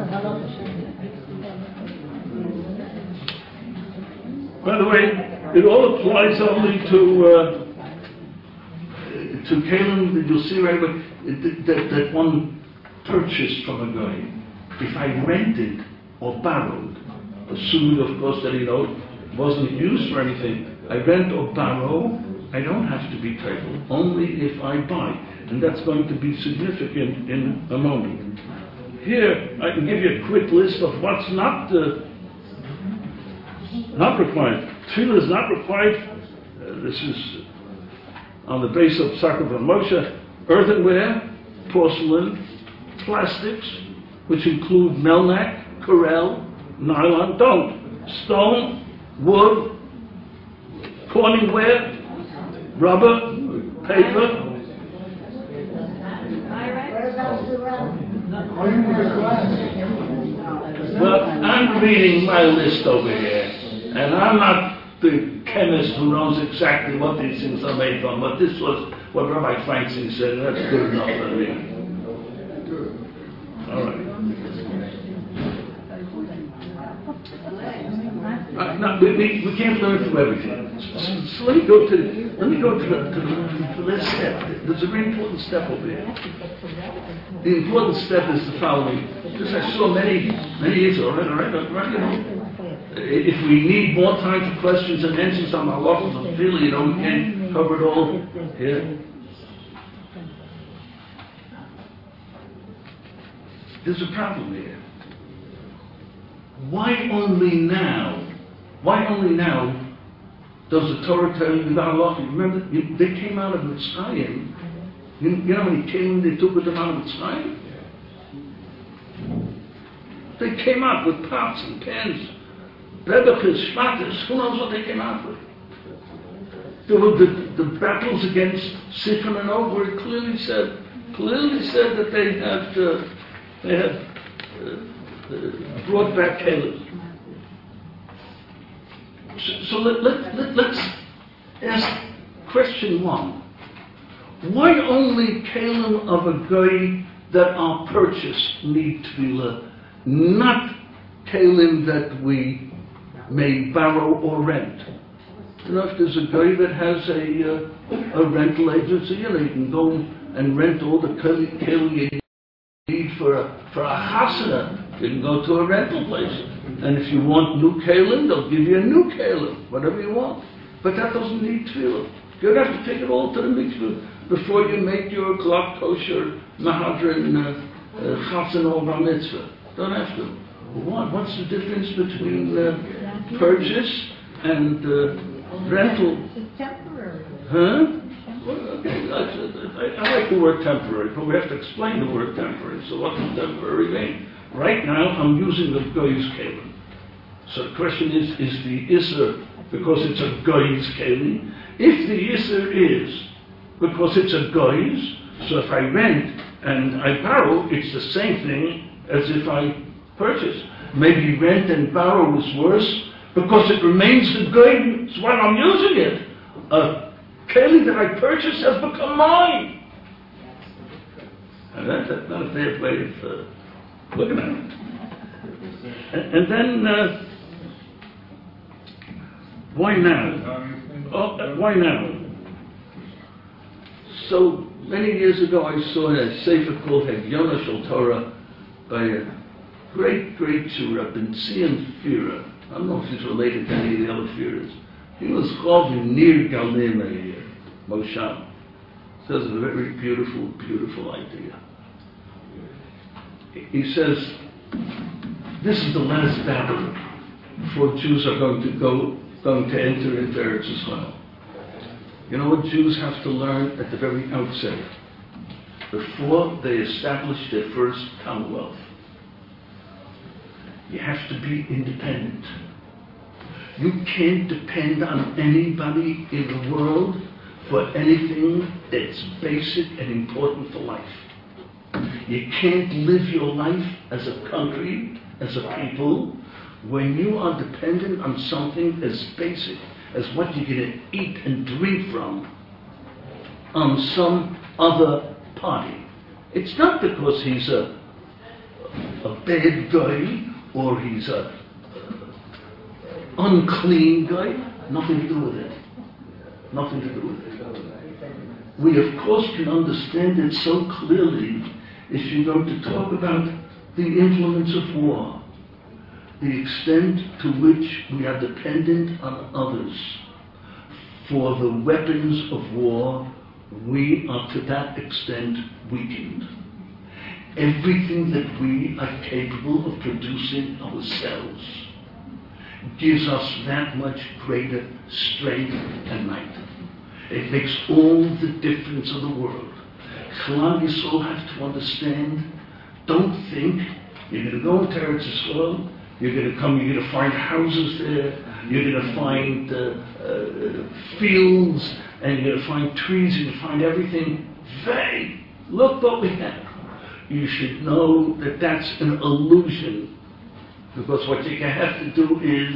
S1: By the way, it all applies only to uh, to Kalim. You'll see right away that, that one purchased from a guy. If I rented or borrowed, assuming of course that you know it wasn't used for anything, I rent or borrow, I don't have to be table, only if I buy, and that's going to be significant in a moment. Here I can give you a quick list of what's not. Uh, Not required. Tefillah is not required. Uh, this is on the base of Sakar von Moshe. Earthenware, porcelain, plastics, which include melnak, corel, nylon, don't. Stone, wood, corningware, rubber, paper. Well, I'm reading my list over here. And I'm not the chemist who knows exactly what these things are made from, but this was what Rabbi Feinstein said, that's good enough for me. All right. Uh, no, we, we, we can't learn from everything. So, so let me go to let me go to the, to the, to the last step. There's a very important step over here. The important step is the following. Because I saw many many years ago, right, all right, all right, you know, if we need more time for questions and answers on our levels of feeling, you know, we can't cover it all here. There's a problem here. Why only now? Why only now does the Torah tell you that Allah? Remember, you, they came out of Mitzrayim. You, you know how many came they took with them out of Mitzrayim? They came out with pots and pans, rebekahs, shmatas. Who knows what they came out with? There were the, the battles against Siphon and Og, where it clearly said, clearly said that they had uh, they had uh, uh, brought back Caleb. So, so let, let, let, let's ask question one. Why only Kalim of a guy that are purchased need to be learned? Not Kalim that we may borrow or rent. You know, if there's a guy that has a, uh, a rental agency, you know, you can go and rent all the Kalim you need for a, for a chasana. You can go to a rental place. And if you want new kalim, they'll give you a new kalim, whatever you want. But that doesn't need tefillah. You don't have to take it all to the mikveh before you make your klak kosher, mahadran, uh, uh, chasen or bar mitzvah. Don't have to. What? What's the difference between uh, purchase and uh, rental?
S7: It's temporary.
S1: Huh? Well, okay, I, I, I like the word temporary, but we have to explain the word temporary. So what does temporary mean? Right now, I'm using the goy's kalim. So the question is, is the Isser because it's a goy's kalim? If the Isser is because it's a goy's, so if I rent and I borrow, it's the same thing as if I purchase. Maybe rent and borrow is worse because it remains the goy's while I'm using it. A kalim that I purchased has become mine. And that, that's not a fair way of uh, looking at it. And, and then, uh, why now? Oh, uh, why now? So, many years ago I saw a sefer called Hegyona Shel Torah by a great, great Shura, Ben Zion Fira. I don't know if he's related to any of the other Firas. He was called Nir Galnei Moshav. So it's a very beautiful, beautiful idea. He says, this is the last battle before Jews are going to go, going to enter into Eretz Yisrael. You know what Jews have to learn at the very outset, before they establish their first commonwealth? You have to be independent. You can't depend on anybody in the world for anything that's basic and important for life. You can't live your life as a country, as a people, when you are dependent on something as basic as what you're going to eat and drink from on some other party. It's not because he's a, a bad guy or he's a uh, unclean guy. Nothing to do with it. Nothing to do with it. We, of course, can understand it so clearly if you're going to talk about the influence of war, the extent to which we are dependent on others for the weapons of war. We are to that extent weakened. Everything that we are capable of producing ourselves gives us that much greater strength and might. It makes all the difference in the world. Klal Yisrael have to understand, don't think you're going to go into Eretz Yisrael, you're going to come, you're going to find houses there, you're going to find uh, uh, fields, and you're going to find trees, you're going to find everything. Hey, look what we have. You should know that that's an illusion, because what you have to do is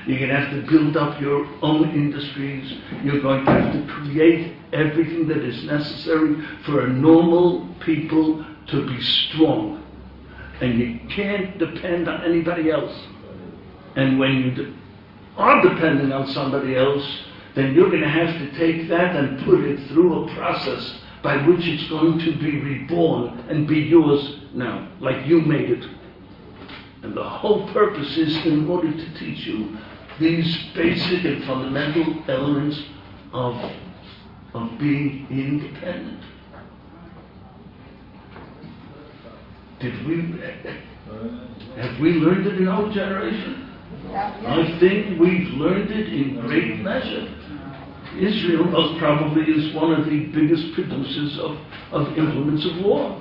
S1: You're going to have to build up your own industries. You're going to have to create everything that is necessary for a normal people to be strong. And you can't depend on anybody else. And when you de- are depending on somebody else, then you're going to have to take that and put it through a process by which it's going to be reborn and be yours now, like you made it. And the whole purpose is in order to teach you these basic and fundamental elements of, of being independent. Did we, have we learned it in our generation? I think we've learned it in great measure. Israel most probably is one of the biggest producers of, of implements of war.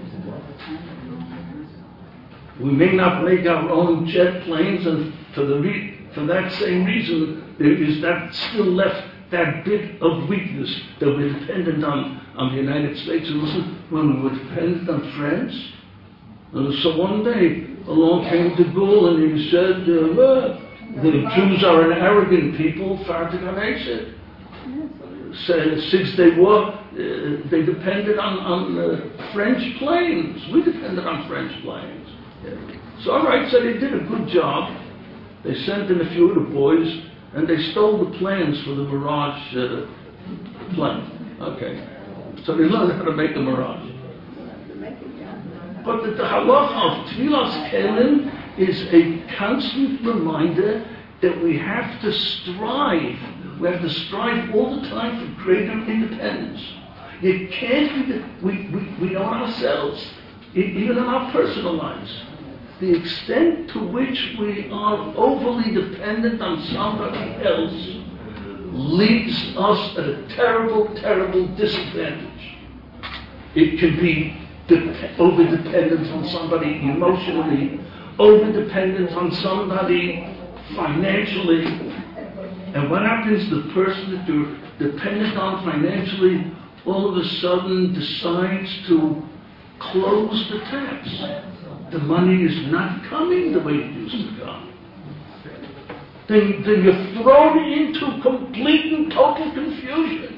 S1: We may not make our own jet planes, and for, the re- for that same reason, there is that still left that bit of weakness that we're dependent on, on the United States. And listen, when we were dependent on France, and so one day along came de Gaulle and he said, uh, well, the Jews are an arrogant people, Fatih said. So, since they were, uh, they depended on, on uh, French planes. We depended on French planes. Yeah. So all right, so they did a good job. They sent in a few of the boys, and they stole the plans for the Mirage uh, plane. Okay. So they learned how to make a Mirage. But the, the halacha of Tfilas Kelim is a constant reminder that we have to strive. We have to strive all the time for greater independence. It can't be that we, we, we know ourselves, even in our personal lives. The extent to which we are overly dependent on somebody else leaves us at a terrible, terrible disadvantage. It can be de- over-dependent on somebody emotionally, over-dependent on somebody financially. And what happens, the person that you're dependent on financially all of a sudden decides to close the taps. The money is not coming the way it used to come. Then, then you're thrown into complete and total confusion.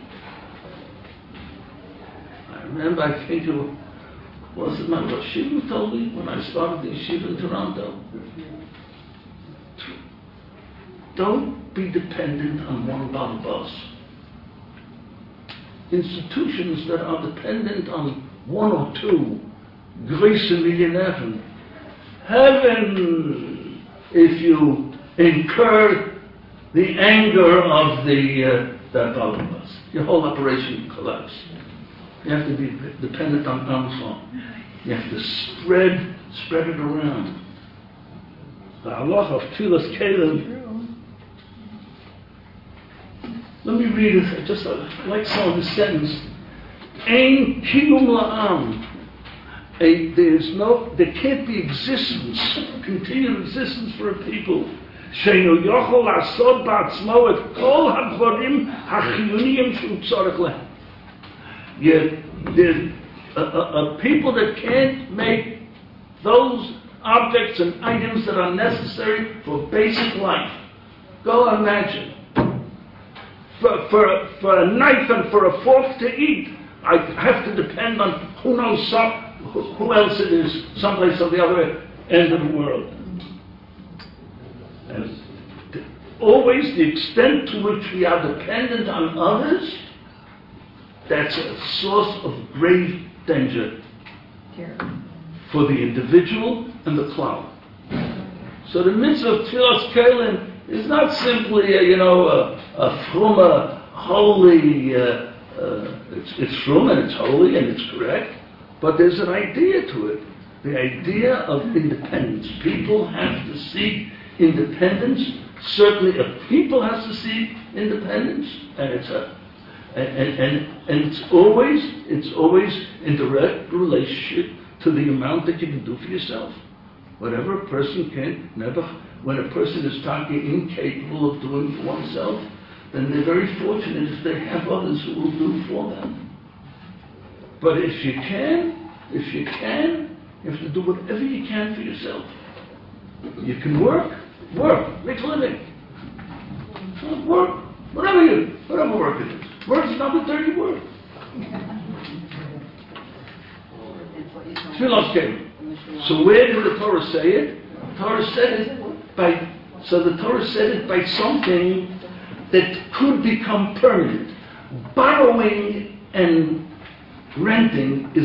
S1: I remember, I think it was it my Rosh Yeshiva told me when I started the yeshiva in Toronto. Don't be dependent on one lot of us. Institutions that are dependent on one or two, Greece and millionaire, heaven, if you incur the anger of the uh, that us, your whole operation will collapse. You have to be dependent on Amazon. You have to spread spread it around. The halacha of Tfilas Kelim. Let me read it, just uh, like some of the sentence. Ein kiyum la'am. A, there's no, there can't be existence, continued existence for a people. Sheinu yochol asod ba'atzmo et kol ha'dvarim ha'chiyuniyim shu tzarech lehem. Yet, there's a, a, a people that can't make those objects and items that are necessary for basic life. Go imagine. For, for, for a knife and for a fork to eat, I have to depend on who knows some, who, who else it is, someplace on the other end of the world. And the, always the extent to which we are dependent on others, that's a source of grave danger for the individual and the cloud. So the mitzvah of Tfilas Kelim is not simply a, you know, a, a fruma, holy, uh, uh, it's, it's frum and it's holy and it's correct, but there's an idea to it. The idea of independence. People have to seek independence. Certainly a people has to seek independence, and it's a, and, and, and, and it's always, it's always in direct relationship to the amount that you can do for yourself. Whatever a person can, never, when a person is talking incapable of doing for oneself, then they're very fortunate if they have others who will do for them. But if you can, if you can, you have to do whatever you can for yourself. You can work, work, make a living. Work, whatever you, whatever work it is. Work is not a dirty word. Tefillah came. So where did the Torah say it? The Torah said it by, so the Torah said it by something that could become permanent. Borrowing and renting is